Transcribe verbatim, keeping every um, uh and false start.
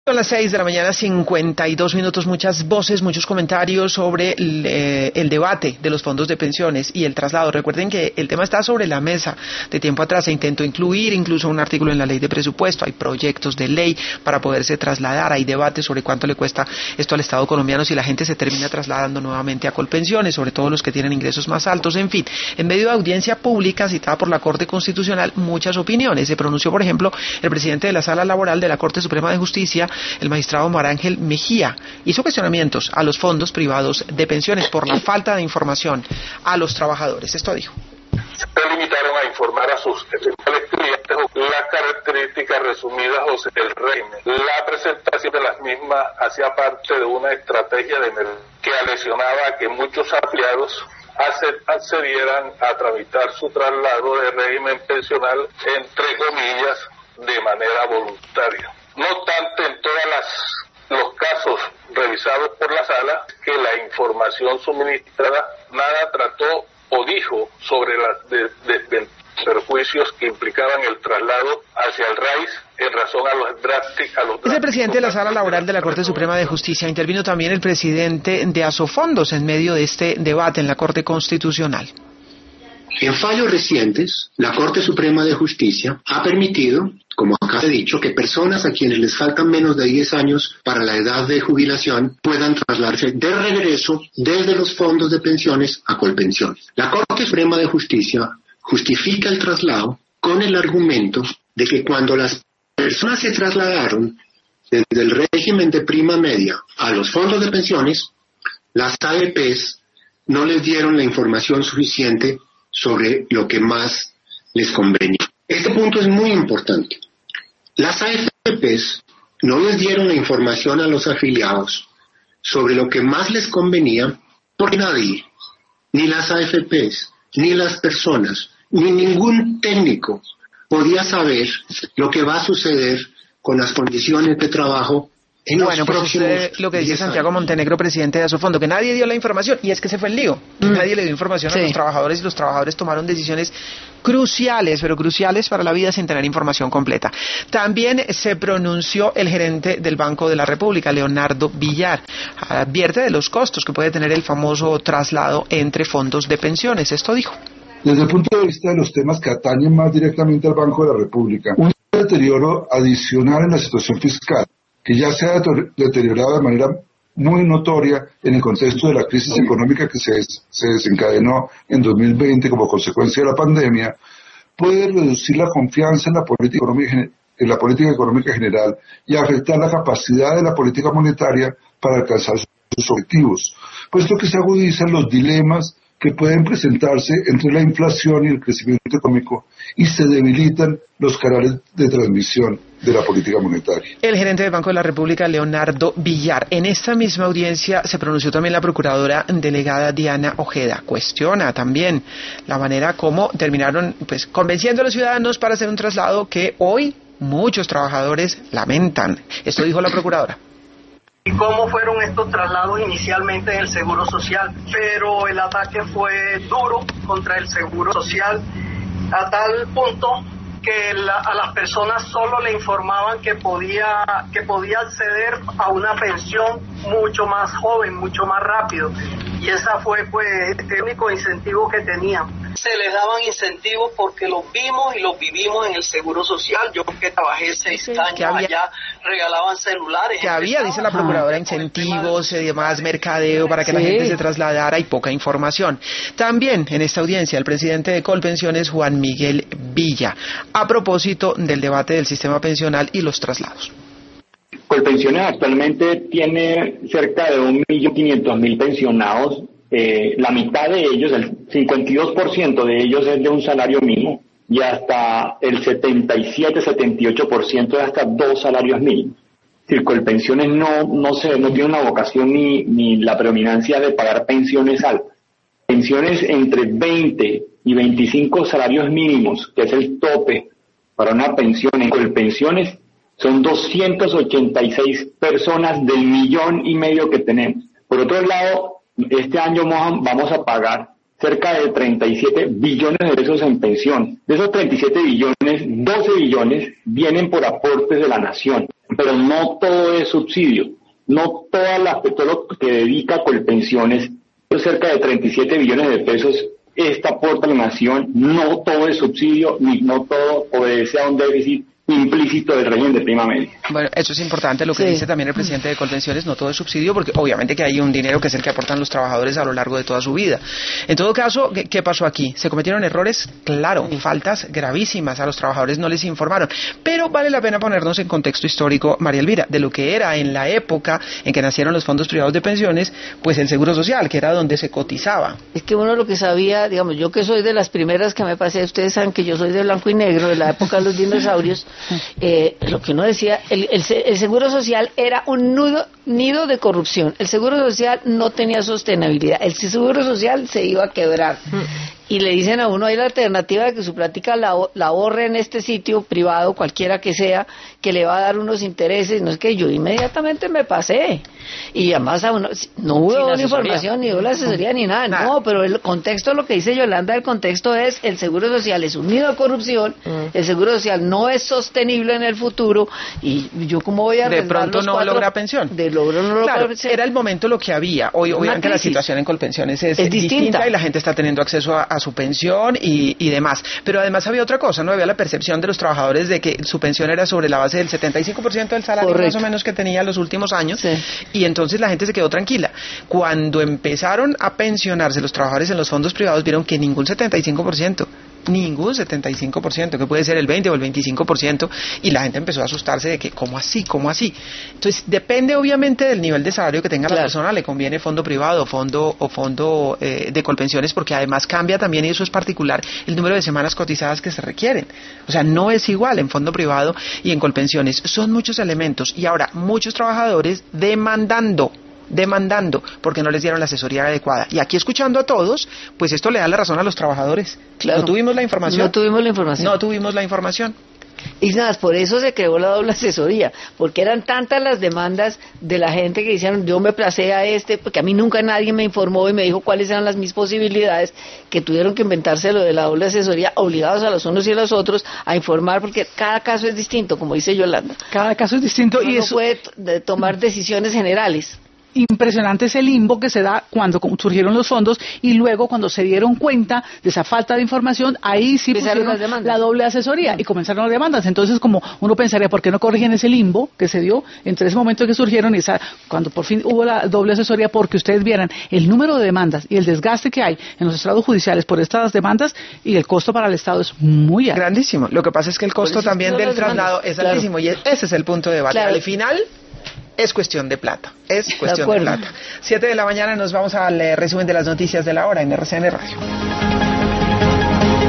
Son las seis de la mañana, cincuenta y dos minutos, muchas voces, muchos comentarios sobre el, eh, el debate de los fondos de pensiones y el traslado. Recuerden que el tema está sobre la mesa. De tiempo atrás se intentó incluir incluso un artículo en la ley de presupuesto. Hay proyectos de ley para poderse trasladar. Hay debates sobre cuánto le cuesta esto al Estado colombiano si la gente se termina trasladando nuevamente a Colpensiones, sobre todo los que tienen ingresos más altos. En fin, en medio de audiencia pública citada por la Corte Constitucional, muchas opiniones. Se pronunció, por ejemplo, el presidente de la Sala Laboral de la Corte Suprema de Justicia, el magistrado Omar Ángel Mejía. Hizo cuestionamientos a los fondos privados de pensiones por la falta de información a los trabajadores. Esto dijo. Se limitaron a informar a sus eventuales clientes las características resumidas del régimen. La presentación de las mismas hacía parte de una estrategia de que lesionaba a que muchos afiliados accedieran a tramitar su traslado de régimen pensional, entre comillas, de manera voluntaria. No obstante, en todos los casos revisados por la sala, que la información suministrada nada trató o dijo sobre los de, de, de perjuicios que implicaban el traslado hacia el raíz en razón a los drásticos. Es el presidente de la Sala Laboral de la Corte Suprema de Justicia. Intervino también el presidente de Asofondos en medio de este debate en la Corte Constitucional. En fallos recientes, la Corte Suprema de Justicia ha permitido, como acá he dicho, que personas a quienes les faltan menos de diez años para la edad de jubilación puedan trasladarse de regreso desde los fondos de pensiones a Colpensiones. La Corte Suprema de Justicia justifica el traslado con el argumento de que cuando las personas se trasladaron desde el régimen de prima media a los fondos de pensiones, las A F Pes no les dieron la información suficiente sobre lo que más les convenía. Este punto es muy importante. Las A F Pes no les dieron la información a los afiliados sobre lo que más les convenía, porque nadie, ni las A F Pes, ni las personas, ni ningún técnico podía saber lo que va a suceder con las condiciones de trabajo. Bueno, pues usted, lo que dice Santiago Montenegro, presidente de Asofondo, que nadie dio la información, y es que ese fue el lío, mm. nadie le dio información sí. a los trabajadores, y los trabajadores tomaron decisiones cruciales, pero cruciales para la vida sin tener información completa. También se pronunció el gerente del Banco de la República, Leonardo Villar, advierte de los costos que puede tener el famoso traslado entre fondos de pensiones. Esto dijo. Desde el punto de vista de los temas que atañen más directamente al Banco de la República, un deterioro adicional en la situación fiscal, que ya se ha deteriorado de manera muy notoria en el contexto de la crisis económica que se, se desencadenó en dos mil veinte como consecuencia de la pandemia, puede reducir la confianza en la política económica, en la política económica general y afectar la capacidad de la política monetaria para alcanzar sus objetivos, puesto que se agudizan los dilemas que pueden presentarse entre la inflación y el crecimiento económico y se debilitan los canales de transmisión de la política monetaria. El gerente del Banco de la República, Leonardo Villar. En esta misma audiencia se pronunció también la procuradora delegada Diana Ojeda. Cuestiona también la manera como terminaron pues convenciendo a los ciudadanos para hacer un traslado que hoy muchos trabajadores lamentan. Esto dijo la procuradora. Y cómo fueron estos traslados inicialmente en el Seguro Social, pero el ataque fue duro contra el Seguro Social a tal punto que la, a las personas solo le informaban que podía que podía acceder a una pensión mucho más joven, mucho más rápido, y esa fue pues el único incentivo que tenían. Se les daban incentivos porque los vimos y los vivimos en el Seguro Social. Yo que trabajé seis sí, años había, allá, regalaban celulares. Que había, dice la procuradora, incentivos y demás, mercadeo para que sí. la gente se trasladara y poca información. También en esta audiencia el presidente de Colpensiones, Juan Miguel Villa, a propósito del debate del sistema pensional y los traslados. Colpensiones actualmente tiene cerca de un millón quinientos mil pensionados. Eh, la mitad de ellos, el cincuenta y dos por ciento de ellos es de un salario mínimo y hasta el setenta y siete, setenta y ocho por ciento es hasta dos salarios mínimos. Es decir, Colpensiones no, no, se, no tiene una vocación ni, ni la predominancia de pagar pensiones altas. Pensiones entre veinte y veinticinco salarios mínimos, que es el tope para una pensión en Colpensiones, son doscientas ochenta y seis personas del millón y medio que tenemos. Por otro lado, este año vamos a pagar cerca de treinta y siete billones de pesos en pensión. De esos treinta y siete billones, doce billones vienen por aportes de la nación, pero no todo es subsidio, no toda la, todo lo que dedica Colpensiones, cerca de treinta y siete billones de pesos, esta aporta a la nación, no todo es subsidio, ni no todo obedece a un déficit implícito del régimen de prima media. Bueno, eso es importante lo que sí. dice también el presidente de Colpensiones, no todo es subsidio, porque obviamente que hay un dinero que es el que aportan los trabajadores a lo largo de toda su vida. En todo caso, ¿qué, qué pasó aquí? ¿Se cometieron errores? Claro, faltas gravísimas, a los trabajadores no les informaron, pero vale la pena ponernos en contexto histórico, María Elvira, de lo que era en la época en que nacieron los fondos privados de pensiones, pues el Seguro Social, que era donde se cotizaba. Es que uno lo que sabía, digamos, yo que soy de las primeras que me pasé, ustedes saben que yo soy de blanco y negro, de la época de los dinosaurios. Eh, lo que uno decía, el, el, el Seguro Social era un nudo, nido de corrupción. El Seguro Social no tenía sostenibilidad. El Seguro Social se iba a quebrar. Y le dicen a uno, hay la alternativa de que su plática la, la ahorre en este sitio privado, cualquiera que sea, que le va a dar unos intereses. No es que yo inmediatamente me pasé. Y además a uno, no hubo ni información, ni hubo la asesoría, ni nada. nada. No, pero el contexto, lo que dice Yolanda, el contexto es, el Seguro Social es un nido de corrupción, mm. el Seguro Social no es sostenible en el futuro, y yo cómo voy a de pronto los no cuatro, logra pensión. De logro no claro, logra era el momento lo que había. Hoy, obviamente la situación en Colpensiones es, es distinta. distinta y la gente está teniendo acceso a, a su pensión y, y demás. Pero además había otra cosa, ¿no? Había la percepción de los trabajadores de que su pensión era sobre la base del setenta y cinco por ciento del salario Correcto. Más o menos que tenía los últimos años, sí. y entonces la gente se quedó tranquila. Cuando empezaron a pensionarse los trabajadores en los fondos privados, vieron que ningún setenta y cinco por ciento, ningún setenta y cinco por ciento, que puede ser el veinte o el veinticinco por ciento, y la gente empezó a asustarse de que, ¿cómo así? ¿Cómo así? Entonces, depende obviamente del nivel de salario que tenga claro. la persona, le conviene fondo privado fondo, o fondo eh, de Colpensiones, porque además cambia también, y eso es particular, el número de semanas cotizadas que se requieren. O sea, no es igual en fondo privado y en Colpensiones. Son muchos elementos, y ahora muchos trabajadores demandando demandando porque no les dieron la asesoría adecuada. Y aquí, escuchando a todos, pues esto le da la razón a los trabajadores. Claro. No tuvimos la información. No tuvimos la información. No tuvimos la información. Y nada, por eso se creó la doble asesoría, porque eran tantas las demandas de la gente que decían, yo me placé a este, porque a mí nunca nadie me informó y me dijo cuáles eran las mis posibilidades, que tuvieron que inventarse lo de la doble asesoría, obligados a los unos y a los otros a informar, porque cada caso es distinto, como dice Yolanda. Cada caso es distinto. Uno y no eso puede t- tomar decisiones generales. Impresionante ese limbo que se da cuando surgieron los fondos, y luego cuando se dieron cuenta de esa falta de información, ahí sí pusieron la doble asesoría y comenzaron las demandas. Entonces, como uno pensaría, ¿por qué no corrigen ese limbo que se dio entre ese momento que surgieron y esa, cuando por fin hubo la doble asesoría? Porque ustedes vieran el número de demandas y el desgaste que hay en los estrados judiciales por estas demandas, y el costo para el Estado es muy alto. Grandísimo. Lo que pasa es que el costo también del traslado es claro. altísimo, y ese es el punto de debate. Claro. Al final es cuestión de plata, es cuestión de, de plata. Siete de la mañana, nos vamos al resumen de las noticias de la hora en R C N Radio.